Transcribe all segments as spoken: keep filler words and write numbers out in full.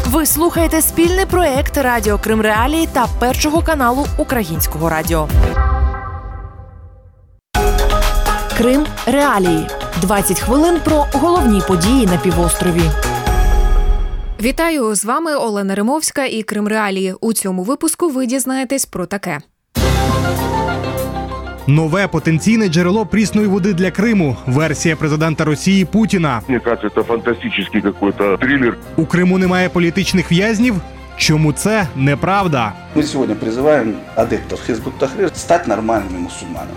Ви слухаєте спільний проєкт Радіо Крим Реалії та Першого каналу Українського радіо. Крим Реалії. двадцять хвилин про головні події на півострові. Вітаю, з вами Олена Римовська і Крим Реалії. У цьому випуску ви дізнаєтесь про таке. Нове потенційне джерело прісної води для Криму. Версія президента Росії Путіна. Мені кажется, це фантастичний якийсь трилер. У Криму немає політичних в'язнів? Чому це неправда? Ми сьогодні призиваємо адептів Хизбут-Тахрир стати нормальними мусульманами.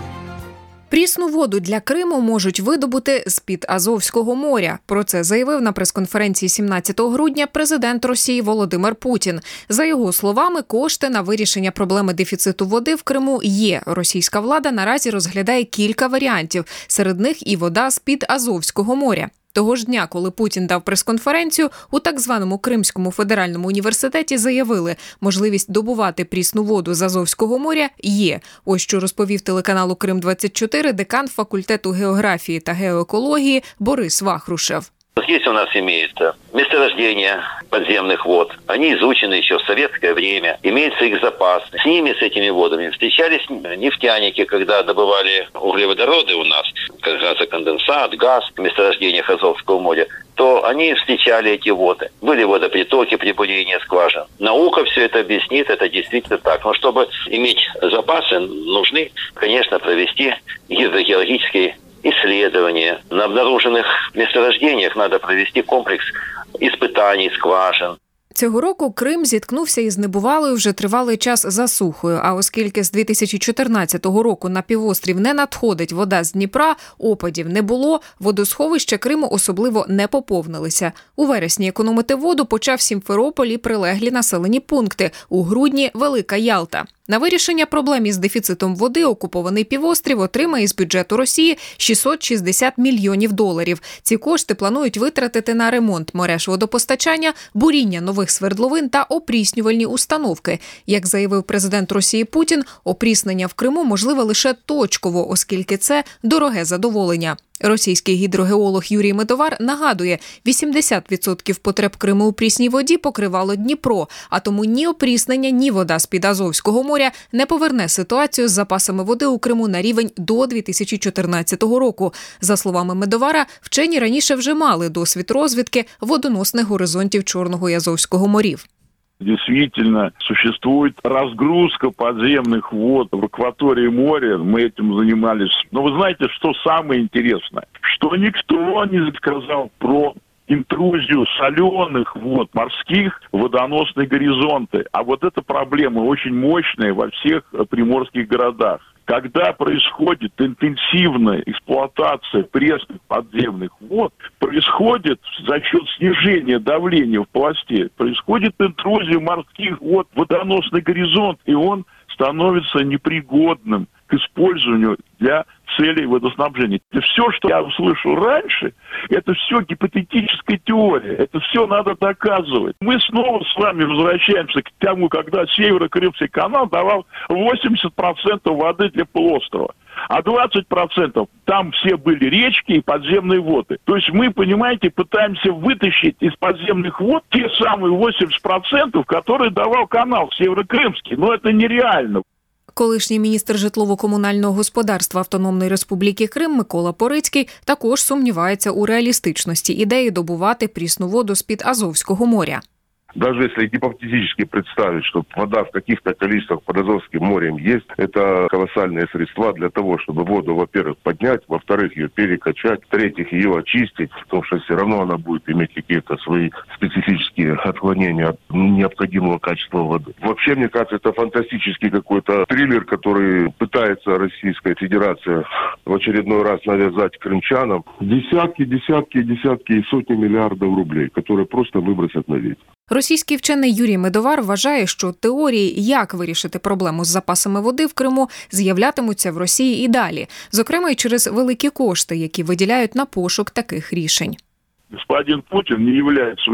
Прісну воду для Криму можуть видобути з-під Азовського моря. Про це заявив на прес-конференції сімнадцятого грудня президент Росії Володимир Путін. За його словами, кошти на вирішення проблеми дефіциту води в Криму є. Російська влада наразі розглядає кілька варіантів. Серед них і вода з-під Азовського моря. Того ж дня, коли Путін дав прес-конференцію, у так званому Кримському федеральному університеті заявили, можливість добувати прісну воду з Азовського моря є. Ось що розповів телеканалу Крим двадцять чотири декан факультету географії та геоекології Борис Вахрушев. Здесь у нас имеется месторождения подземных вод. Они изучены еще в советское время. Имеется их запас. С ними, с этими водами, встречались нефтяники, когда добывали углеводороды у нас, как газоконденсат, газ в месторождениях Азовского моря, то они встречали эти воды. Были водопритоки при бурении скважин. Наука все это объяснит, это действительно так. Но чтобы иметь запасы, нужны, конечно, провести гидрогеологические исследования. На обнаруженных месторождениях надо провести комплекс испытаний скважин. Цього року Крим зіткнувся із небувалою вже тривалий час засухою, а оскільки з дві тисячі чотирнадцятого року на півострів не надходить вода з Дніпра, опадів не було, водосховища Криму особливо не поповнилися. У вересні економити воду почав Сімферополь і прилеглі населені пункти, у грудні – Велика Ялта. На вирішення проблем із дефіцитом води окупований півострів отримає з бюджету Росії шістсот шістдесят мільйонів доларів. Ці кошти планують витратити на ремонт мереж водопостачання, буріння нових свердловин та опріснювальні установки. Як заявив президент Росії Путін, опріснення в Криму можливе лише точково, оскільки це дороге задоволення. Російський гідрогеолог Юрій Медовар нагадує, вісімдесят відсотків потреб Криму у прісній воді покривало Дніпро, а тому ні опріснення, ні вода з-під Азовського моря не поверне ситуацію з запасами води у Криму на рівень до дві тисячі чотирнадцятого року. За словами Медовара, вчені раніше вже мали досвід розвідки водоносних горизонтів Чорного і Азовського морів. Действительно, существует разгрузка подземных вод в акватории моря. Мы этим занимались. Но вы знаете, что самое интересное? Что никто не сказал про интрузию соленых вод морских в водоносные горизонты. А вот эта проблема очень мощная во всех приморских городах. Когда происходит интенсивная эксплуатация пресных подземных вод, происходит за счет снижения давления в пласте, происходит интрузия морских вод в водоносный горизонт, и он становится непригодным к использованию для целей водоснабжения. Это все, что я услышал раньше, это все гипотетическая теория. Это все надо доказывать. Мы снова с вами возвращаемся к тому, когда Северо-Крымский канал давал восемьдесят процентов воды для полуострова. А двадцать процентов там все были речки и подземные воды. То есть мы, понимаете, пытаемся вытащить из подземных вод те самые восемьдесят процентов, которые давал канал Северо-Крымский. Но это нереально. Колишній міністр житлово-комунального господарства Автономної Республіки Крим Микола Порицький також сумнівається у реалістичності ідеї добувати прісну воду з-під Азовського моря. Даже если гипотетически представить, что вода в каких-то количествах под Азовским морем есть, это колоссальные средства для того, чтобы воду, во-первых, поднять, во-вторых, ее перекачать, в-третьих, ее очистить, потому что все равно она будет иметь какие-то свои специфические отклонения от необходимого качества воды. Вообще, мне кажется, это фантастический какой-то триллер, который пытается Российская Федерация в очередной раз навязать крымчанам. Десятки, десятки, десятки и сотни миллиардов рублей, которые просто выбросят на ветер. Російський вчений Юрій Медовар вважає, що теорії, як вирішити проблему з запасами води в Криму, з'являтимуться в Росії і далі, зокрема й через великі кошти, які виділяють на пошук таких рішень. Господин Путин не является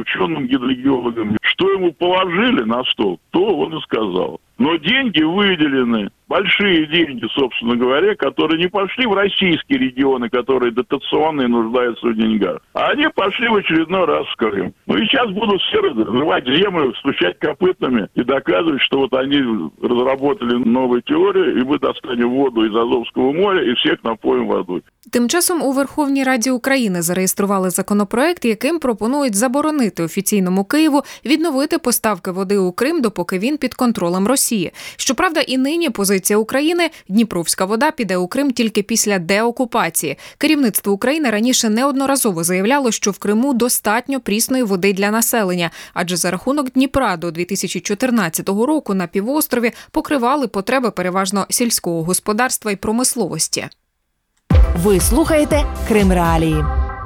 ученым-гидрогеологом. Что ему положили на стол, то он и сказал. Но деньги выделены большие деньги, собственно говоря, которые не пошли в российские регионы, которые дотационные нуждаются в деньгах, а они пошли в очередной раз в Крым. Ну и сейчас будут все разрывать землю, стучать копытами и доказывать, что вот они разработали новую теорию, и мы достанем воду из Азовского моря и всех напоим водой. Тим часом у Верховній Раді України зареєстрували законопроект, яким пропонують заборонити офіційному Києву відновити поставки води у Крим, допоки він під контролем Росії. Щоправда, і нині позиція України – Дніпровська вода піде у Крим тільки після деокупації. Керівництво України раніше неодноразово заявляло, що в Криму достатньо прісної води для населення, адже за рахунок Дніпра до дві тисячі чотирнадцятого року на півострові покривали потреби переважно сільського господарства і промисловості. Ви слухаєте Крим Реалії.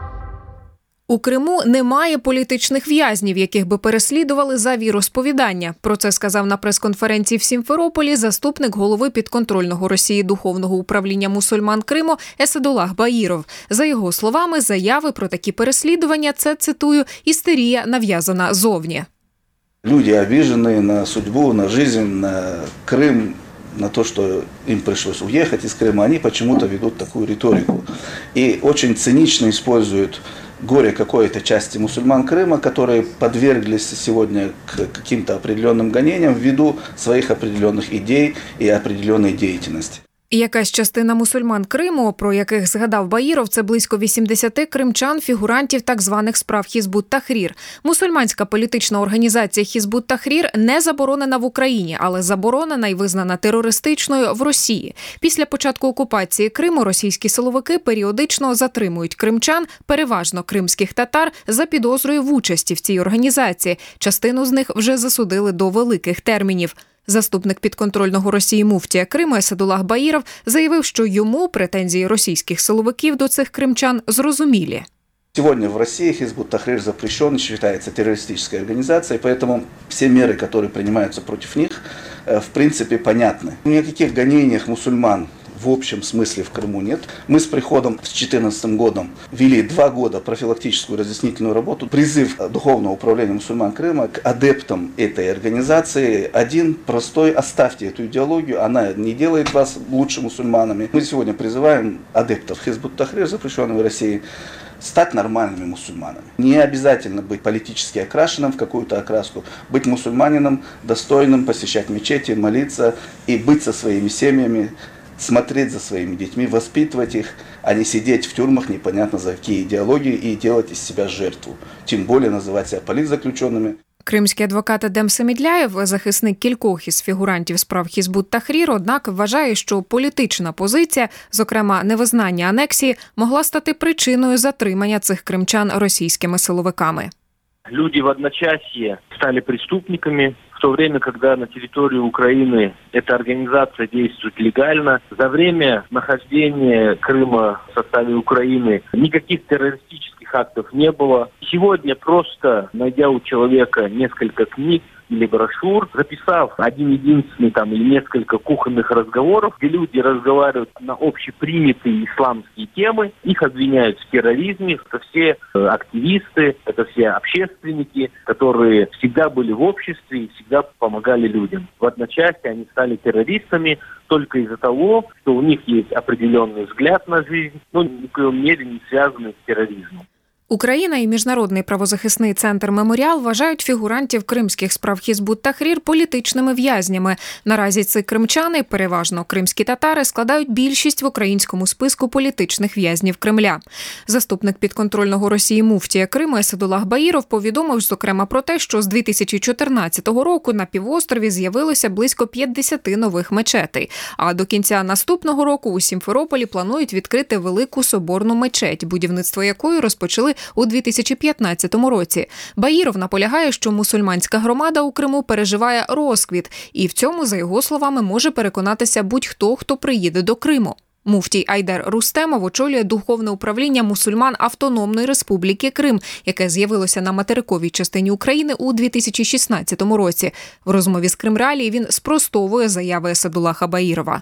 У Криму немає політичних в'язнів, яких би переслідували за віросповідання. Про це сказав на прес-конференції в Сімферополі заступник голови підконтрольного Росії Духовного управління мусульман Криму Есадулах Баїров. За його словами, заяви про такі переслідування – це, цитую, «істерія, нав'язана зовні». Люди обижены на судьбу, на жизнь, на Крым, на то, что им пришлось уехать из Крыма, они почему-то ведут такую риторику. И очень цинично используют горе какой-то части мусульман Крыма, которые подверглись сегодня к каким-то определенным гонениям ввиду своих определенных идей и определенной деятельности. Якась частина мусульман Криму, про яких згадав Баїров, це близько вісімдесят кримчан, фігурантів так званих справ Хізбут-Тахрір. Мусульманська політична організація Хізбут-Тахрір не заборонена в Україні, але заборонена і визнана терористичною в Росії. Після початку окупації Криму російські силовики періодично затримують кримчан, переважно кримських татар, за підозрою в участі в цій організації. Частину з них вже засудили до великих термінів. Заступник підконтрольного Росії муфтія Криму Есадулах Баїров заявив, що йому претензії російських силовиків до цих кримчан зрозумілі. Сегодня в России Хизбут-Тахрир запрещен, считается террористической организацией, поэтому все меры, которые принимаются против них, в принципе, понятны. Ни о каких гонениях мусульман в общем смысле в Крыму нет. Мы с приходом в две тысячи четырнадцатым годом вели два года профилактическую разъяснительную работу. Призыв Духовного управления мусульман Крыма к адептам этой организации один простой: оставьте эту идеологию, она не делает вас лучше мусульманами. Мы сегодня призываем адептов Хизбут-Тахрир, запрещенной в России, стать нормальными мусульманами. Не обязательно быть политически окрашенным в какую-то окраску, быть мусульманином, достойным, посещать мечети, молиться и быть со своими семьями, смотреть за своими детьми, воспитывать их, а не сидеть в тюрьмах непонятно за какие идеологии и делать из себя жертву. Тем более называть себя политзаключенными. Кримський адвокат Едем Самідляєв, захисник кількох із фігурантів справ Хізбут-Тахрір, однак вважає, що політична позиція, зокрема невизнання анексії, могла стати причиною затримання цих кримчан російськими силовиками. Люди в одночасье стали преступниками, в то время, когда на территории Украины эта организация действует легально. За время нахождения Крыма в составе Украины никаких террористических актов не было. Сегодня, просто найдя у человека несколько книг или брошюр, записав один-единственный там или несколько кухонных разговоров, где люди разговаривают на общепринятые исламские темы, их обвиняют в терроризме. Это все активисты, это все общественники, которые всегда были в обществе и всегда помогали людям. В одночасье они стали террористами только из-за того, что у них есть определенный взгляд на жизнь, но ни в коем мере не связанный с терроризмом. Україна і Міжнародний правозахисний центр «Меморіал» вважають фігурантів кримських справ Хізбут-Тахрір політичними в'язнями. Наразі ці кримчани, переважно кримські татари, складають більшість в українському списку політичних в'язнів Кремля. Заступник підконтрольного Росії муфтія Криму Есадулах Баїров повідомив, зокрема, про те, що з дві тисячі чотирнадцятого року на півострові з'явилося близько п'ятдесят нових мечетей. А до кінця наступного року у Сімферополі планують відкрити велику соборну мечеть, будівництво якої розпочали у дві тисячі п'ятнадцятому році. Баїров наполягає, що мусульманська громада у Криму переживає розквіт, і в цьому, за його словами, може переконатися будь-хто, хто приїде до Криму. Муфтій Айдар Рустемов очолює Духовне управління мусульман Автономної Республіки Крим, яке з'явилося на материковій частині України у дві тисячі шістнадцятому році. В розмові з Крим Реалії він спростовує заяви Есадулаха Баїрова.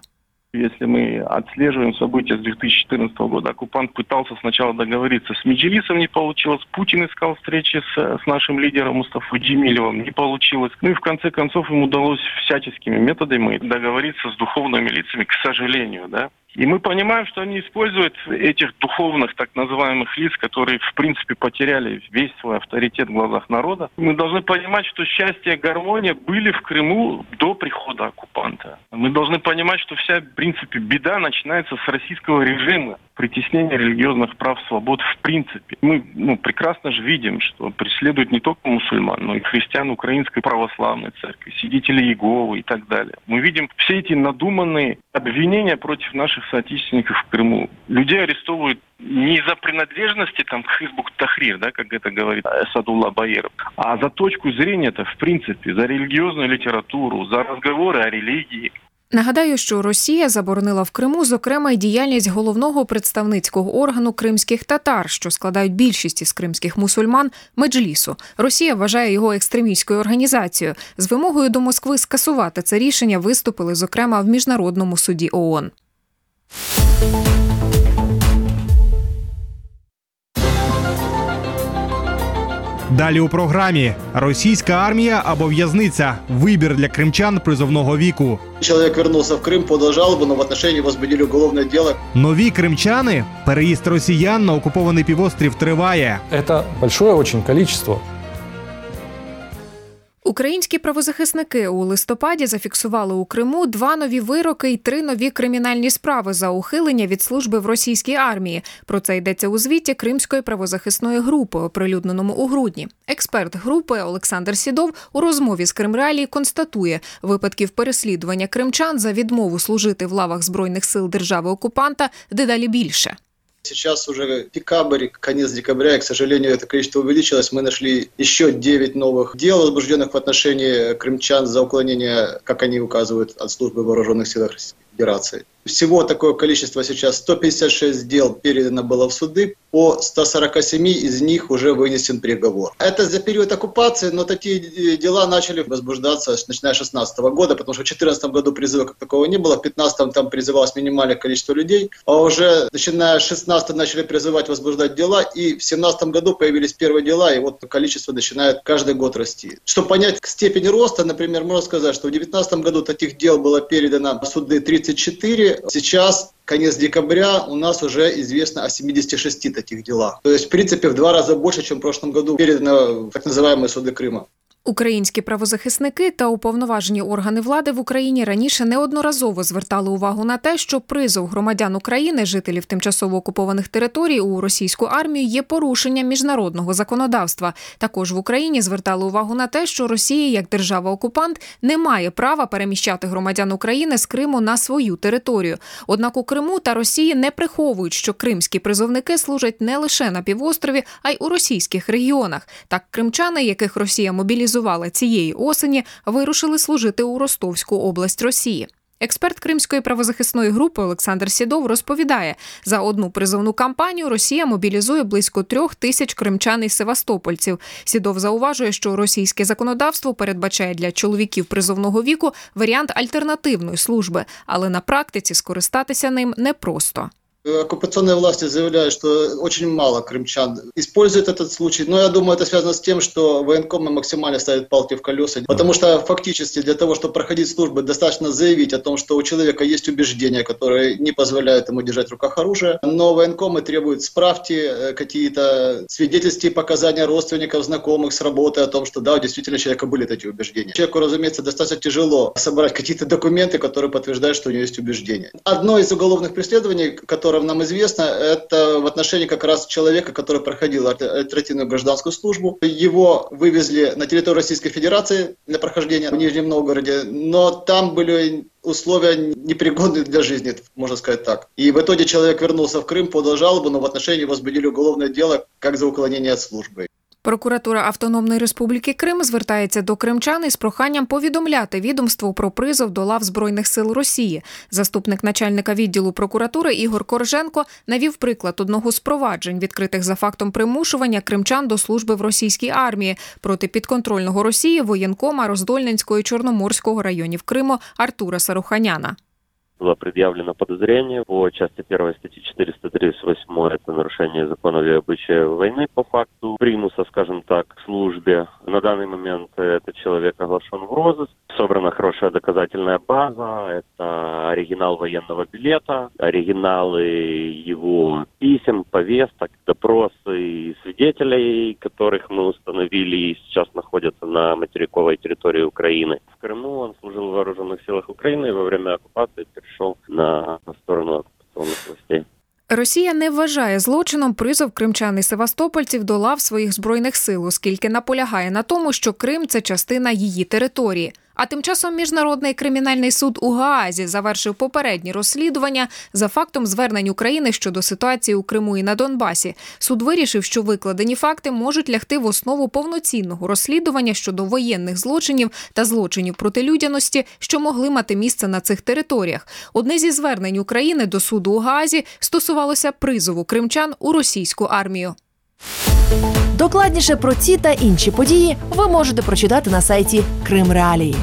Если мы отслеживаем события с две тысячи четырнадцатого года, оккупант пытался сначала договориться с Меджлисом, не получилось. Путин искал встречи с, с нашим лидером Мустафой Джемилевым, не получилось. Ну и в конце концов им удалось всяческими методами договориться с духовными лицами, к сожалению, да. И мы понимаем, что они используют этих духовных так называемых лиц, которые в принципе потеряли весь свой авторитет в глазах народа. Мы должны понимать, что счастье и гармония были в Крыму до прихода оккупанта. Мы должны понимать, что вся в принципе беда начинается с российского режима, притеснения религиозных прав, свобод в принципе. Мы ну, прекрасно же видим, что преследуют не только мусульман, но и христиан Украинской православной церкви, свидетелей Иеговы и так далее. Мы видим все эти надуманные обвинения против наших соотечественников в Крыму. Людей арестовывают не из-за принадлежности там, к Хизбут Тахрир, да, как это говорит Асадулла Баеров, а за точку зрения-то в принципе, за религиозную літературу, за розговори о релігії. Нагадаю, що Росія заборонила в Криму, зокрема, й діяльність головного представницького органу кримських татар, що складають більшість із кримських мусульман, Меджлісу. Росія вважає його екстремістською організацією. З вимогою до Москви скасувати це рішення виступили, зокрема, в Міжнародному суді ООН. Далі у програмі «Російська армія або в'язниця. Вибір для кримчан призовного віку». Человек вернулся в Крым, подал жалобу, но в отношении возбудили уголовное дело. Нові кримчани? Переїзд росіян на окупований півострів триває. Это большое очень количество. Українські правозахисники у листопаді зафіксували у Криму два нові вироки і три нові кримінальні справи за ухилення від служби в російській армії. Про це йдеться у звіті Кримської правозахисної групи, оприлюдненому у грудні. Експерт групи Олександр Сідов у розмові з Кримреалії констатує, випадків переслідування кримчан за відмову служити в лавах Збройних сил держави-окупанта дедалі більше. Сейчас уже декабрь, конец декабря, и, к сожалению, это количество увеличилось. Мы нашли еще девять новых дел, возбужденных в отношении крымчан за уклонение, как они указывают, от службы в вооруженных силах Российской Федерации. Всего такое количество сейчас, сто пятьдесят шесть дел передано было в суды, по ста сорока семи из них уже вынесен приговор. Это за период оккупации, но такие дела начали возбуждаться начиная с шестнадцатого года, потому что в четырнадцатом году призыва как такого не было, в пятнадцатом там призывалось минимальное количество людей, а уже начиная с шестнадцатого начали призывать, возбуждать дела, и в семнадцатом году появились первые дела, и вот количество начинает каждый год расти. Чтобы понять степень роста, например, можно сказать, что в девятнадцатом году таких дел было передано в суды тридцать четыре, сейчас, конец декабря, у нас уже известно о семидесяти шести таких делах. То есть, в принципе, в два раза больше, чем в прошлом году передано в так называемые суды Крыма. Українські правозахисники та уповноважені органи влади в Україні раніше неодноразово звертали увагу на те, що призов громадян України, жителів тимчасово окупованих територій, у російську армію є порушенням міжнародного законодавства. Також в Україні звертали увагу на те, що Росія, як держава-окупант, не має права переміщати громадян України з Криму на свою територію. Однак у Криму та Росії не приховують, що кримські призовники служать не лише на півострові, а й у російських регіонах. Так, кримчани, яких Росія мобілізувала цієї осені, вирушили служити у Ростовську область Росії. Експерт Кримської правозахисної групи Олександр Сідов розповідає, за одну призовну кампанію Росія мобілізує близько трьох тисяч кримчан і севастопольців. Сідов зауважує, що російське законодавство передбачає для чоловіків призовного віку варіант альтернативної служби, але на практиці скористатися ним непросто. Оккупационные власти заявляют, что очень мало крымчан используют этот случай, но я думаю, это связано с тем, что военкомы максимально ставят палки в колеса, потому что фактически для того, чтобы проходить службу, достаточно заявить о том, что у человека есть убеждения, которые не позволяют ему держать в руках оружие, но военкомы требуют справки, какие-то свидетельства и показания родственников, знакомых с работы о том, что да, действительно у человека были такие убеждения. Человеку, разумеется, достаточно тяжело собрать какие-то документы, которые подтверждают, что у него есть убеждения. Одно из уголовных преследований, которое нам известно, это в отношении как раз человека, который проходил альтернативную гражданскую службу. Его вывезли на территорию Российской Федерации для прохождения в Нижнем Новгороде, но там были условия непригодные для жизни, можно сказать так. И в итоге человек вернулся в Крым, подал жалобу, но в отношении возбудили уголовное дело как за уклонение от службы. Прокуратура Автономної Республіки Крим звертається до кримчан із проханням повідомляти відомство про призов до лав Збройних сил Росії. Заступник начальника відділу прокуратури Ігор Корженко навів приклад одного з проваджень, відкритих за фактом примушування кримчан до служби в російській армії проти підконтрольного Росії воєнкома Роздольненського і Чорноморського районів Криму Артура Саруханяна. было предъявлено подозрение по части первой статьи четыреста тридцать восемь, это нарушение законов и обычаев войны по факту примуса, скажем так, к службе. На данный момент этот человек оглашен в розыск. Собрана хорошая доказательная база, это оригинал военного билета, оригиналы его писем, повесток, допросы свидетелей, которых мы установили и сейчас находятся на материковой территории Украины. В Крыму он служил в вооруженных силах Украины и во время оккупации перешел на сторону оккупационных властей. Росія не вважає злочином призов кримчан і севастопольців до лав своїх збройних сил, оскільки наполягає на тому, що Крим – це частина її території. А тим часом Міжнародний кримінальний суд у Гаазі завершив попередні розслідування за фактом звернень України щодо ситуації у Криму і на Донбасі. Суд вирішив, що викладені факти можуть лягти в основу повноцінного розслідування щодо воєнних злочинів та злочинів проти людяності, що могли мати місце на цих територіях. Одне зі звернень України до суду у Гаазі стосувалося призову кримчан у російську армію. Докладніше про ці та інші події ви можете прочитати на сайті Крим Реалії.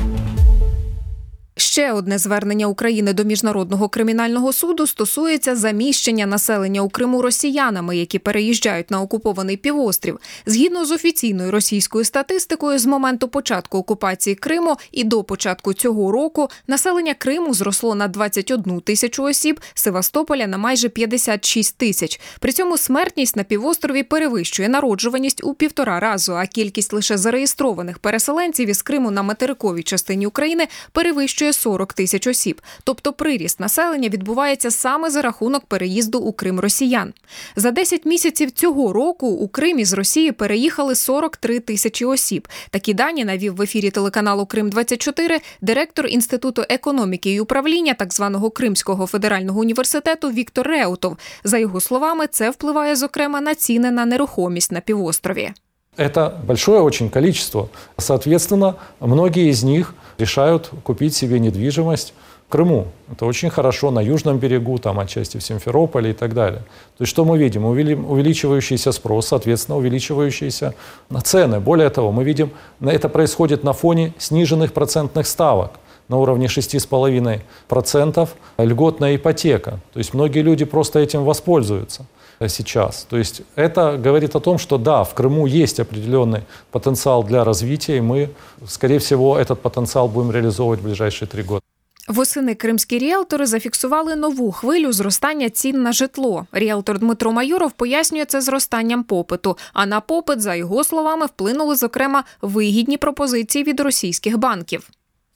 Ще одне звернення України до Міжнародного кримінального суду стосується заміщення населення у Криму росіянами, які переїжджають на окупований півострів. Згідно з офіційною російською статистикою, з моменту початку окупації Криму і до початку цього року населення Криму зросло на двадцять одну тисячу осіб, Севастополя на майже п'ятдесят шість тисяч. При цьому смертність на півострові перевищує народжуваність у півтора разу, а кількість лише зареєстрованих переселенців із Криму на материковій частині України перевищує сорок тисяч осіб. Тобто приріст населення відбувається саме за рахунок переїзду у Крим росіян. За десять місяців цього року у Крим із Росії переїхали сорок три тисячі осіб. Такі дані навів в ефірі телеканалу Крим двадцять чотири директор Інституту економіки і управління так званого Кримського федерального університету Віктор Реутов. За його словами, це впливає, зокрема, на ціни на нерухомість на півострові. Это большое очень количество. Соответственно, многие из них решают купить себе недвижимость в Крыму. Это очень хорошо на южном берегу, там отчасти в Симферополе и так далее. То есть что мы видим? Увеличивающийся спрос, соответственно, увеличивающиеся цены. Более того, мы видим, это происходит на фоне сниженных процентных ставок на уровне шесть целых пять десятых процента льготная ипотека. То есть многие люди просто этим воспользуются сейчас. То есть это говорит о том, что да, в Крыму есть определенный потенциал для развития, и мы, скорее всего, этот потенциал будем реализовывать в ближайшие три года. Восени кримські ріелтори зафіксували нову хвилю зростання цін на житло. Ріелтор Дмитро Майоров пояснює це зростанням попиту. А на попит, за його словами, вплинули, зокрема, вигідні пропозиції від російських банків.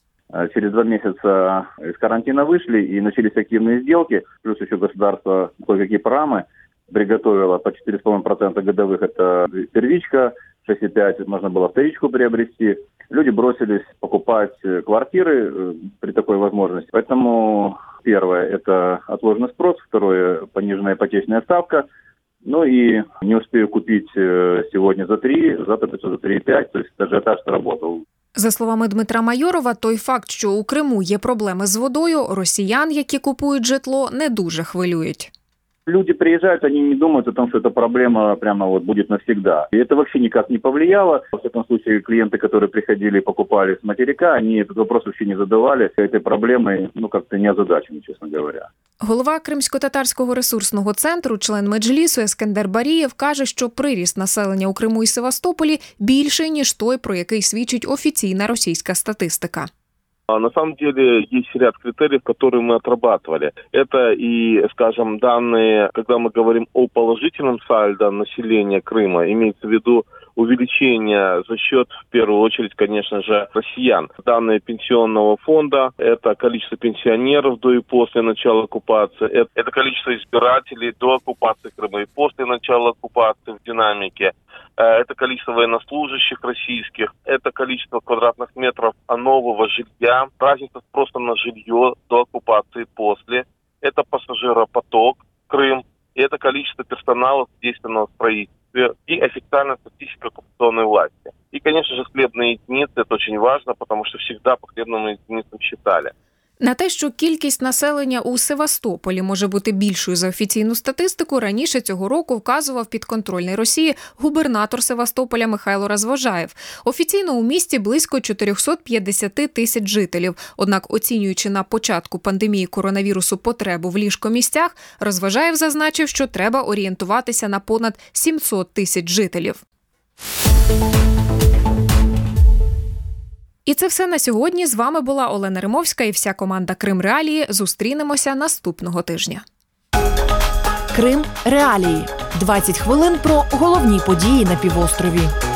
Через два месяца из карантина вышли, и начались активные сделки, плюс еще государство кое-какие программы приготовило по четыре целых пять десятых процента годовых, это первичка, шесть целых пять десятых можно было вторичку приобрести. Люди бросились покупать квартиры при такой возможности. Поэтому первое – это отложенный спрос, второе – пониженная ипотечная ставка. Ну и не успею купить сегодня за три, завтра за три целых пять десятых, то есть ажіотаж сработал. За словами Дмитра Майорова, той факт, що у Криму є проблеми з водою, росіян, які купують житло, не дуже хвилюють. Люди приезжают, они не думают о том, что эта проблема прямо вот будет навсегда. И это вообще никак не повлияло. Во всяком случае, клиенты, которые приходили и покупали с материка, они этот вопрос вообще не задавали. Этой проблемой, ну, как-то не озадачены, честно говоря. Голова Кримсько-татарського ресурсного центру, член Меджлісу Ескендер Барієв каже, що приріст населення у Криму і Севастополі більший, ніж той, про який свідчить офіційна російська статистика. На самом деле есть ряд критериев, которые мы отрабатывали. Это и, скажем, данные, когда мы говорим о положительном сальдо населения Крыма, имеется в виду увеличение за счет, в первую очередь, конечно же, россиян. Данные пенсионного фонда, это количество пенсионеров до и после начала оккупации, это, это количество избирателей до оккупации Крыма и после начала оккупации в динамике. Это количество военнослужащих российских, это количество квадратных метров нового жилья, разница спроса на жилье до оккупации и после, это пассажиропоток в Крым, и это количество персонала действенного строительства и официальная статистика оккупационной власти. И, конечно же, хлебные единицы, это очень важно, потому что всегда по хлебным единицам считали. На те, що кількість населення у Севастополі може бути більшою за офіційну статистику, раніше цього року вказував підконтрольний Росії губернатор Севастополя Михайло Розвожаєв. Офіційно у місті близько чотириста п'ятдесят тисяч жителів. Однак, оцінюючи на початку пандемії коронавірусу потребу в ліжкомісцях, Розвожаєв зазначив, що треба орієнтуватися на понад сімсот тисяч жителів. І це все на сьогодні. З вами була Олена Римовська і вся команда Крим Реалії. Зустрінемося наступного тижня. Крим Реалії. двадцять хвилин про головні події на півострові.